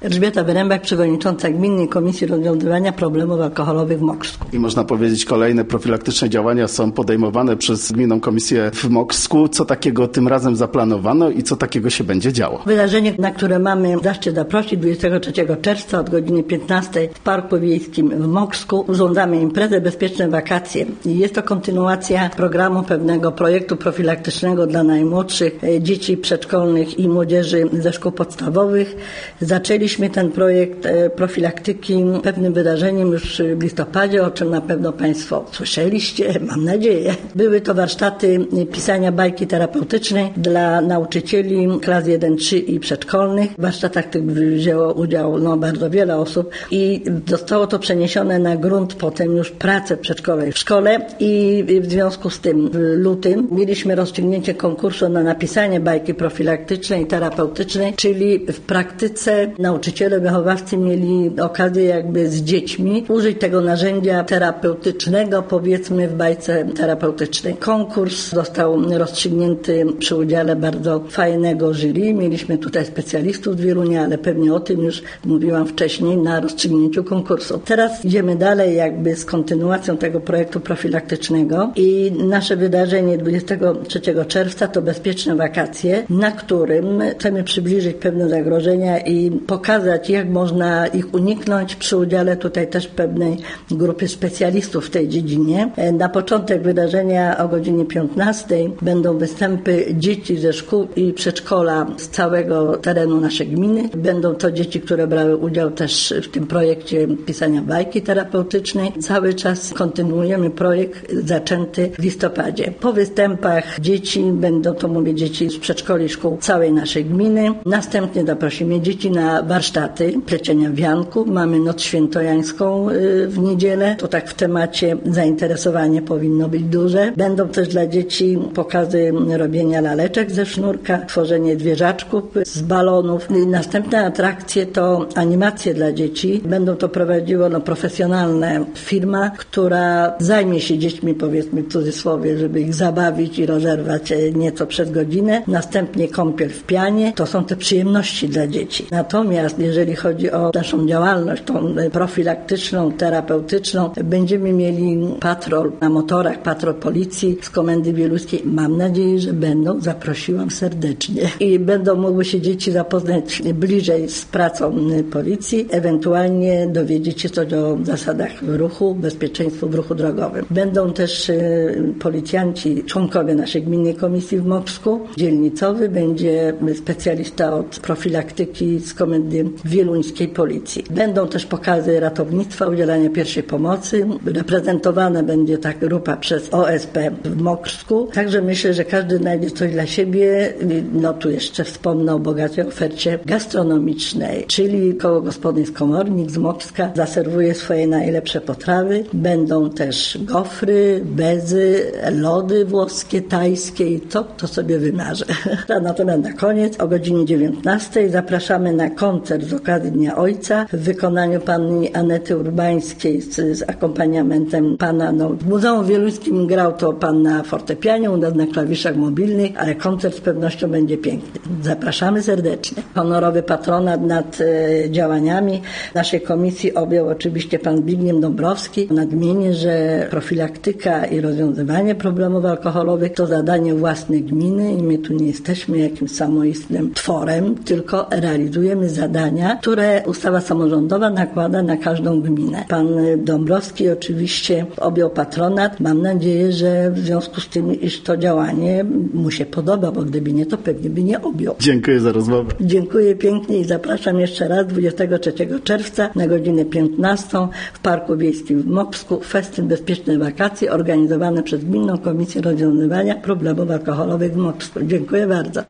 Elżbieta Wyrembak, przewodnicząca Gminnej Komisji Rozwiązywania Problemów Alkoholowych w Moksku. I można powiedzieć, kolejne profilaktyczne działania są podejmowane przez Gminną Komisję w Moksku. Co takiego tym razem zaplanowano i co takiego się będzie działo? Wydarzenie, na które mamy zaszczyt zaprosić 23 czerwca od godziny 15 w Parku Wiejskim w Moksku. Urządzamy imprezę Bezpieczne Wakacje. I jest to kontynuacja programu pewnego projektu profilaktycznego dla najmłodszych dzieci przedszkolnych i młodzieży ze szkół podstawowych. Zaczęliśmy ten projekt profilaktyki pewnym wydarzeniem już w listopadzie, o czym na pewno Państwo słyszeliście, mam nadzieję. Były to warsztaty pisania bajki terapeutycznej dla nauczycieli klas 1-3 i przedszkolnych. W warsztatach tych wzięło udział bardzo wiele osób i zostało to przeniesione na grunt potem już pracy przedszkolnej w szkole i w związku z tym w lutym mieliśmy rozstrzygnięcie konkursu na napisanie bajki profilaktycznej i terapeutycznej, czyli w praktyce nauczyciele, wychowawcy mieli okazję jakby z dziećmi użyć tego narzędzia terapeutycznego, powiedzmy w bajce terapeutycznej. Konkurs został rozstrzygnięty przy udziale bardzo fajnego jury. Mieliśmy tutaj specjalistów z Wielunia, ale pewnie o tym już mówiłam wcześniej na rozstrzygnięciu konkursu. Teraz idziemy dalej jakby z kontynuacją tego projektu profilaktycznego i nasze wydarzenie 23 czerwca to Bezpieczne Wakacje, na którym chcemy przybliżyć pewne zagrożenia i pokazać, jak można ich uniknąć przy udziale tutaj też pewnej grupy specjalistów w tej dziedzinie. Na początek wydarzenia o godzinie 15 będą występy dzieci ze szkół i przedszkola z całego terenu naszej gminy. Będą to dzieci, które brały udział też w tym projekcie pisania bajki terapeutycznej. Cały czas kontynuujemy projekt zaczęty w listopadzie. Po występach dzieci, będą to mówię dzieci z przedszkoli szkół całej naszej gminy. Następnie zaprosimy dzieci na warsztaty plecienia wianków. Mamy noc świętojańską w niedzielę. To tak w temacie zainteresowanie powinno być duże. Będą też dla dzieci pokazy robienia laleczek ze sznurka, tworzenie zwierzaczków z balonów. Następne atrakcje to animacje dla dzieci. Będą to prowadziła profesjonalna firma, która zajmie się dziećmi, powiedzmy w cudzysłowie, żeby ich zabawić i rozerwać nieco przez godzinę. Następnie kąpiel w pianie. To są te przyjemności dla dzieci. Natomiast jeżeli chodzi o naszą działalność, tą profilaktyczną, terapeutyczną, będziemy mieli patrol na motorach, patrol policji z Komendy Wieluńskiej. Mam nadzieję, że będą. Zaprosiłam serdecznie. I będą mogły się dzieci zapoznać bliżej z pracą policji, ewentualnie dowiedzieć się coś o zasadach ruchu, bezpieczeństwu w ruchu drogowym. Będą też policjanci, członkowie naszej Gminnej Komisji w Moksku. Dzielnicowy będzie specjalista od profilaktyki z Komendy Wieluńskiej Policji. Będą też pokazy ratownictwa, udzielania pierwszej pomocy. Reprezentowana będzie ta grupa przez OSP w Moksku. Także myślę, że każdy znajdzie coś dla siebie. Tu jeszcze wspomnę o bogatej ofercie gastronomicznej, czyli koło gospodyń Komornik z Mokska zaserwuje swoje najlepsze potrawy. Będą też gofry, bezy, lody włoskie, tajskie i to sobie wymarzę. Natomiast na koniec o godzinie 19 zapraszamy na koncert z okazji Dnia Ojca w wykonaniu pani Anety Urbańskiej z akompaniamentem pana. W Muzeum Wieluńskim grał to pan na fortepianie, u nas na klawiszach mobilnych, ale koncert z pewnością będzie piękny. Zapraszamy serdecznie. Honorowy patronat nad działaniami naszej komisji objął oczywiście pan Zbigniew Dąbrowski. Nadmienię, że profilaktyka i rozwiązywanie problemów alkoholowych to zadanie własne gminy i my tu nie jesteśmy jakimś samoistnym tworem, tylko realizujemy zadania, które ustawa samorządowa nakłada na każdą gminę. Pan Dąbrowski oczywiście objął patronat. Mam nadzieję, że w związku z tym, iż to działanie mu się podoba, bo gdyby nie, to pewnie by nie objął. Dziękuję za rozmowę. Dziękuję pięknie i zapraszam jeszcze raz 23 czerwca na godzinę 15 w Parku Wiejskim w Moksku. Festyn Bezpieczne Wakacje organizowany przez Gminną Komisję Rozwiązywania Problemów Alkoholowych w Moksku. Dziękuję bardzo.